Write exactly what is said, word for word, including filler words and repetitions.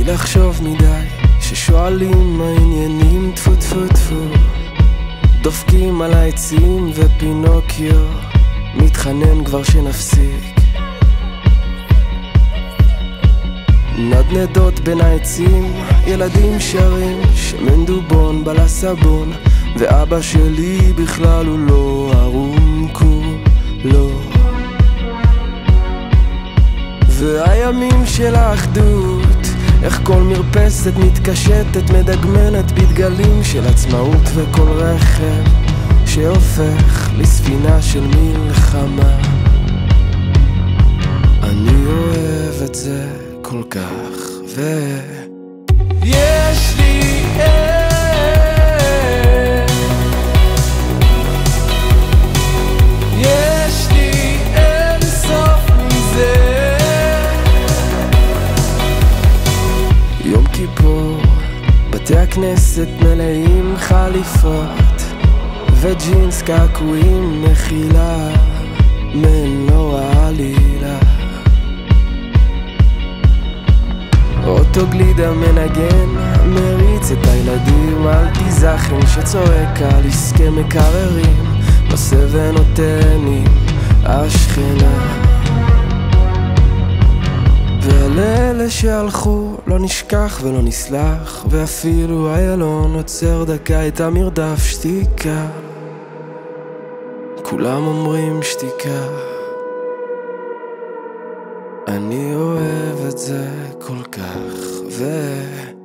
לחשוב מדי, ששואלים מה העניינים, טפו טפו טפו, דופקים על העצים ופינוקיו מתחנן כבר שנפסיק. נדנדות בין העצים, ילדים שרים, שמן דובון בלה סבון, ואבא שלי בכלל הוא לא ערום כולו. והימים של האחדות, איך כל מרפסת מתקשטת, מדגמנת בדגלים של עצמאות, וכל רכב שהופך לספינה של מלחמה. אני אוהב את זה כל כך, ויש לי אין, יש לי אין סוף מזה. יום כיפור, בתי הכנסת מלאים חליפות וג'ינס קעקועים, מחילה מנוע עלילה. אוטו גלידה מנגן, מריץ את הילדים על תיזכן שצועק על עסקי מקררים, נושא ונותן עם השכנה. ועל אלה שהלכו לא נשכח ולא נסלח, ואפילו איילון עוצר דקה את המרדף. שתיקה, כולם אומרים שתיקה, אני אוהב את זה כל כך, ו...